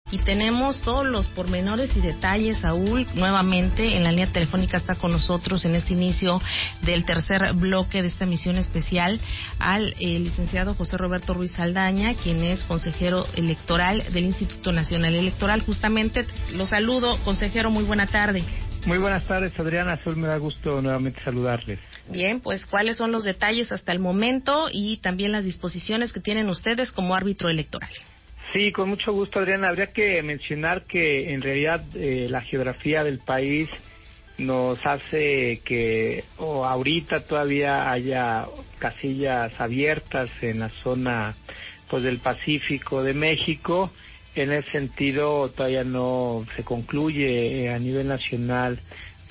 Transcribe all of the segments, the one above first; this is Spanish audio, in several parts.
Y tenemos todos los pormenores y detalles. Saúl, nuevamente en la línea telefónica está con nosotros en este inicio del tercer bloque de esta emisión especial al licenciado José Roberto Ruiz Saldaña, quien es consejero electoral del Instituto Nacional Electoral. Justamente lo saludo, consejero, muy buena tarde. Muy buenas tardes, Adriana. Azul, me da gusto nuevamente saludarles. Bien, pues ¿cuáles son los detalles hasta el momento y también las disposiciones que tienen ustedes como árbitro electoral? Sí, con mucho gusto, Adriana. Habría que mencionar que en realidad la geografía del país nos hace que ahorita todavía haya casillas abiertas en la zona pues del Pacífico de México. En ese sentido todavía no se concluye a nivel nacional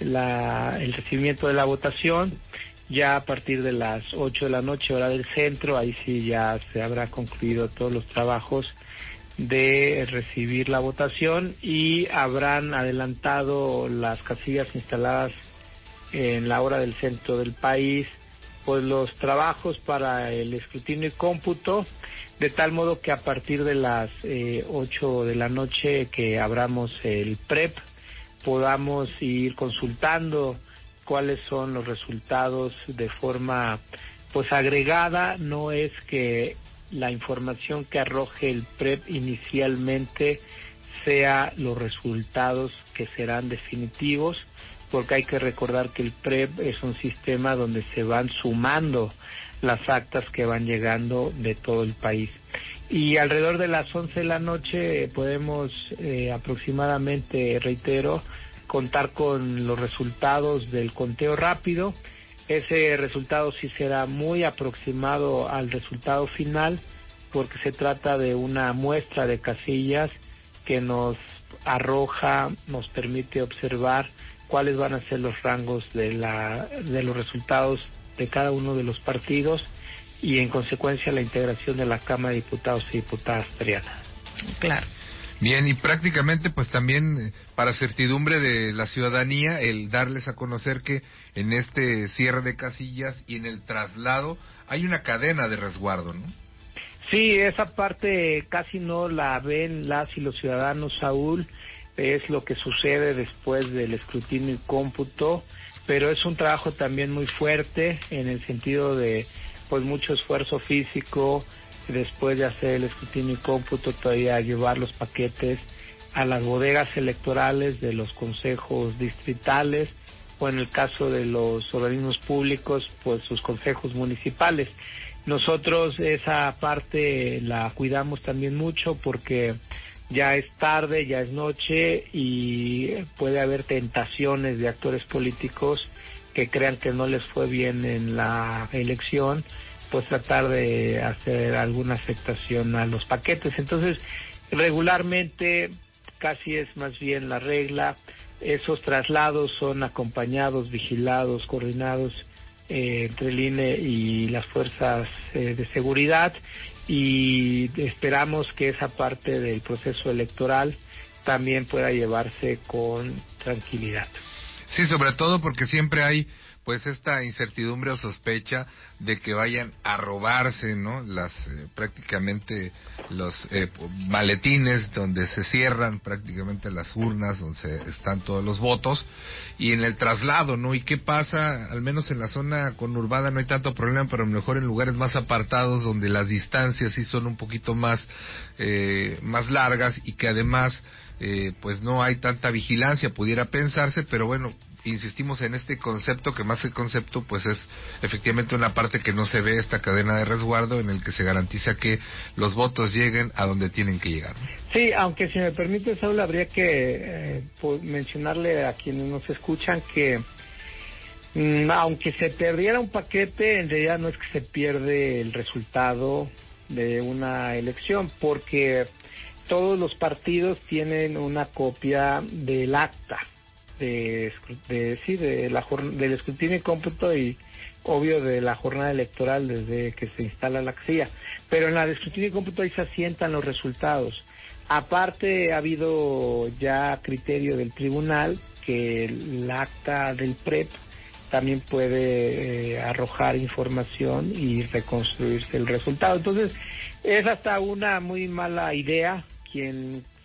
el recibimiento de la votación. Ya a partir de las 8 de la noche, hora del centro, ahí sí ya se habrá concluido todos los trabajos de recibir la votación y habrán adelantado las casillas instaladas en la hora del centro del país, pues los trabajos para el escrutinio y cómputo, de tal modo que a partir de las 8 de la noche que abramos el PREP, podamos ir consultando cuáles son los resultados de forma pues agregada. No es que la información que arroje el PREP inicialmente sea los resultados que serán definitivos, porque hay que recordar que el PREP es un sistema donde se van sumando las actas que van llegando de todo el país. Y alrededor de las 11 de la noche podemos aproximadamente, reitero, contar con los resultados del conteo rápido. Ese resultado sí será muy aproximado al resultado final, porque se trata de una muestra de casillas que nos arroja, nos permite observar cuáles van a ser los rangos de los resultados de cada uno de los partidos y en consecuencia la integración de la Cámara de Diputados y Diputadas, Adriana. Claro. Bien, y prácticamente pues también para certidumbre de la ciudadanía el darles a conocer que en este cierre de casillas y en el traslado hay una cadena de resguardo, ¿no? Sí, esa parte casi no la ven las y los ciudadanos, Saúl. Es lo que sucede después del escrutinio y cómputo, pero es un trabajo también muy fuerte en el sentido de pues mucho esfuerzo físico después de hacer el escrutinio y cómputo, todavía llevar los paquetes a las bodegas electorales de los consejos distritales o en el caso de los organismos públicos, pues sus consejos municipales. Nosotros esa parte la cuidamos también mucho porque ya es tarde, ya es noche y puede haber tentaciones de actores políticos que crean que no les fue bien en la elección, pues tratar de hacer alguna afectación a los paquetes. Entonces, regularmente, casi es más bien la regla, esos traslados son acompañados, vigilados, coordinados entre el INE y las fuerzas de seguridad, y esperamos que esa parte del proceso electoral también pueda llevarse con tranquilidad. Sí, sobre todo porque siempre hay pues esta incertidumbre o sospecha de que vayan a robarse, ¿no? Prácticamente los maletines donde se cierran prácticamente las urnas, donde están todos los votos, y en el traslado, ¿no? ¿Y qué pasa? Al menos en la zona conurbada no hay tanto problema, pero a lo mejor en lugares más apartados donde las distancias sí son un poquito más largas y que además pues no hay tanta vigilancia, pudiera pensarse, pero bueno, insistimos en este concepto, que más que concepto pues es efectivamente una parte que no se ve, esta cadena de resguardo en el que se garantiza que los votos lleguen a donde tienen que llegar. Sí, aunque si me permite, Saúl, habría que mencionarle a quienes nos escuchan que aunque se perdiera un paquete, en realidad no es que se pierde el resultado de una elección, porque todos los partidos tienen una copia del acta del escrutinio y cómputo y obvio de la jornada electoral desde que se instala la casilla, pero en la de escrutinio y cómputo ahí se asientan los resultados. Aparte ha habido ya criterio del tribunal que el acta del PREP también puede arrojar información y reconstruirse el resultado. Entonces es hasta una muy mala idea quien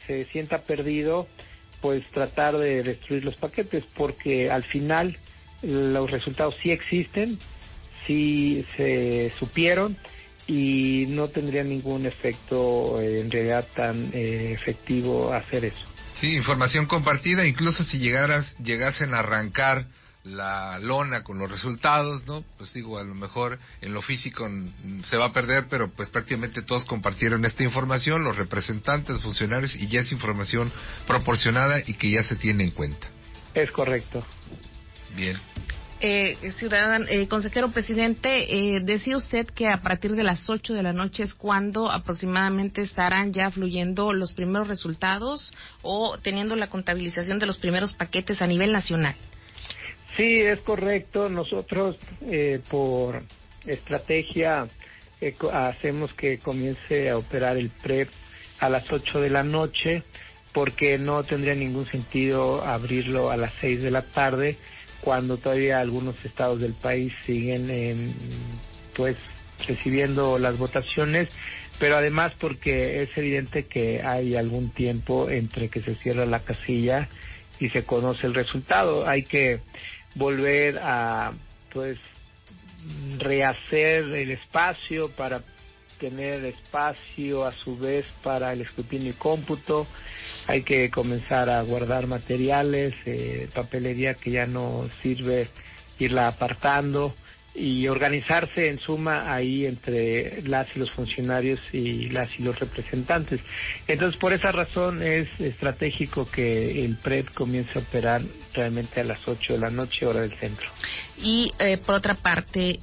se sienta perdido, pues tratar de destruir los paquetes, porque al final los resultados sí existen, sí se supieron y no tendría ningún efecto en realidad tan efectivo hacer eso. Sí, información compartida, incluso si llegasen a arrancar la lona con los resultados, ¿no? Pues digo, a lo mejor en lo físico se va a perder, pero pues prácticamente todos compartieron esta información, los representantes, funcionarios, y ya es información proporcionada y que ya se tiene en cuenta. Es correcto. Bien. Consejero presidente, decía usted que a partir de las 8 de la noche es cuando aproximadamente estarán ya fluyendo los primeros resultados o teniendo la contabilización de los primeros paquetes a nivel nacional. Sí, es correcto. Nosotros, por estrategia, hacemos que comience a operar el PREP a las 8 de la noche, porque no tendría ningún sentido abrirlo a las 6 de la tarde, cuando todavía algunos estados del país siguen pues recibiendo las votaciones, pero además porque es evidente que hay algún tiempo entre que se cierra la casilla y se conoce el resultado. Hay que volver a pues rehacer el espacio para tener espacio a su vez para el escrutinio y cómputo. Hay que comenzar a guardar materiales, papelería que ya no sirve, irla apartando y organizarse en suma ahí entre las y los funcionarios y las y los representantes. Entonces, por esa razón es estratégico que el PREP comience a operar realmente a las 8 de la noche, hora del centro. Y por otra parte,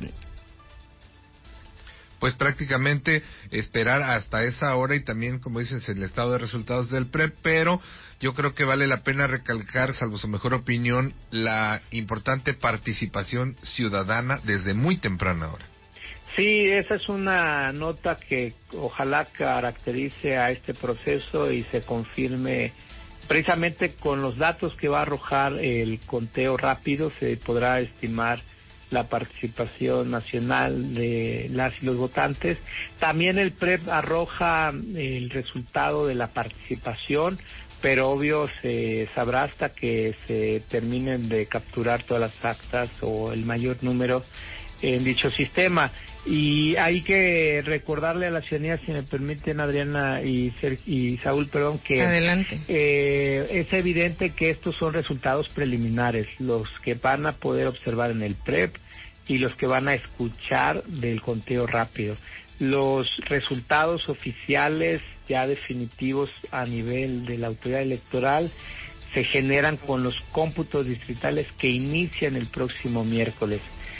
pues prácticamente esperar hasta esa hora y también, como dices, el estado de resultados del PREP, pero yo creo que vale la pena recalcar, salvo su mejor opinión, la importante participación ciudadana desde muy temprana hora. Sí, esa es una nota que ojalá caracterice a este proceso y se confirme precisamente con los datos que va a arrojar el conteo rápido. Se podrá estimar la participación nacional de las y los votantes. También el PREP arroja el resultado de la participación, pero obvio se sabrá hasta que se terminen de capturar todas las actas o el mayor número en dicho sistema. Y hay que recordarle a la ciudadanía, si me permiten, Adriana y Saúl, perdón, que adelante. Es evidente que estos son resultados preliminares, los que van a poder observar en el PREP y los que van a escuchar del conteo rápido. Los resultados oficiales ya definitivos a nivel de la autoridad electoral se generan con los cómputos distritales que inician el próximo miércoles.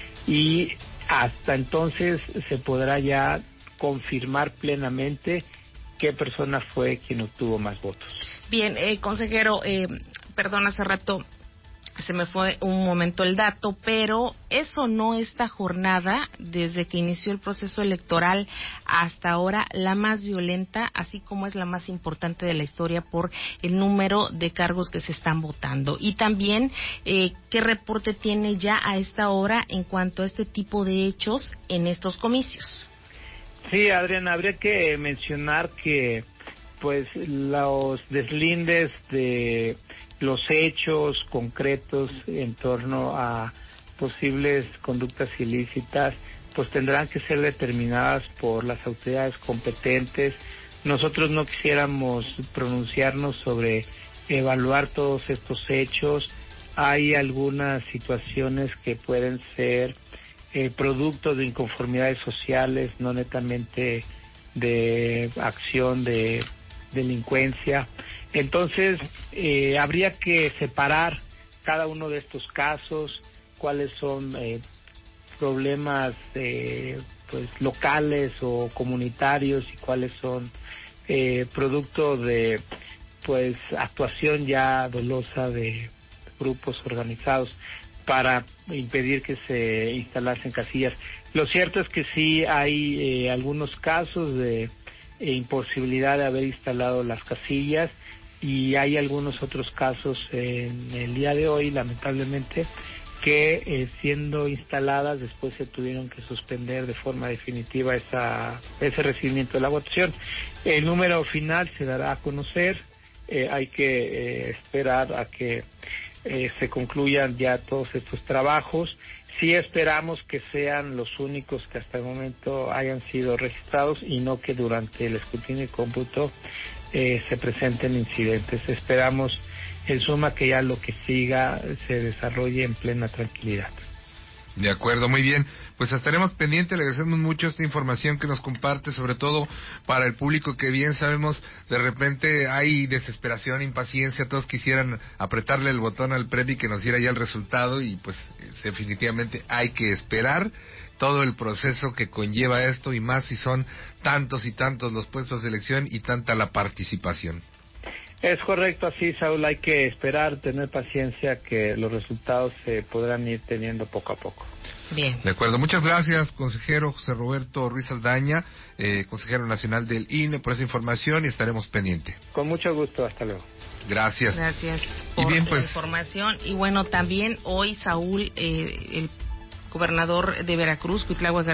Y hasta entonces se podrá ya confirmar plenamente qué persona fue quien obtuvo más votos. Bien, consejero, perdón, hace rato se me fue un momento el dato, pero eso no, esta jornada, desde que inició el proceso electoral hasta ahora, la más violenta, así como es la más importante de la historia por el número de cargos que se están votando. Y también, ¿qué reporte tiene ya a esta hora en cuanto a este tipo de hechos en estos comicios? Sí, Adriana, habría que mencionar que pues los deslindes de los hechos concretos en torno a posibles conductas ilícitas pues tendrán que ser determinadas por las autoridades competentes. Nosotros no quisiéramos pronunciarnos sobre evaluar todos estos hechos. Hay algunas situaciones que pueden ser producto de inconformidades sociales, no netamente de acción de delincuencia. Entonces, habría que separar cada uno de estos casos, cuáles son problemas pues locales o comunitarios y cuáles son producto de pues actuación ya dolosa de grupos organizados para impedir que se instalasen casillas. Lo cierto es que sí hay algunos casos de imposibilidad de haber instalado las casillas y hay algunos otros casos en el día de hoy, lamentablemente, que siendo instaladas después se tuvieron que suspender de forma definitiva ese recibimiento de la votación. El número final se dará a conocer, hay que esperar a que se concluyan ya todos estos trabajos. Sí esperamos que sean los únicos que hasta el momento hayan sido registrados y no que durante el escrutinio y cómputo se presenten incidentes. Esperamos en suma que ya lo que siga se desarrolle en plena tranquilidad. De acuerdo, muy bien. Pues estaremos pendientes, le agradecemos mucho esta información que nos comparte, sobre todo para el público que bien sabemos, de repente hay desesperación, impaciencia, todos quisieran apretarle el botón al PREP y que nos diera ya el resultado y pues definitivamente hay que esperar todo el proceso que conlleva esto y más si son tantos y tantos los puestos de elección y tanta la participación. Es correcto, así, Saúl, hay que esperar, tener paciencia, que los resultados se podrán ir teniendo poco a poco. Bien. De acuerdo, muchas gracias, consejero José Roberto Ruiz Saldaña, consejero nacional del INE, por esa información y estaremos pendientes. Con mucho gusto, hasta luego. Gracias. Gracias por la información. Y bueno, también hoy, Saúl, el gobernador de Veracruz, Cuitlahua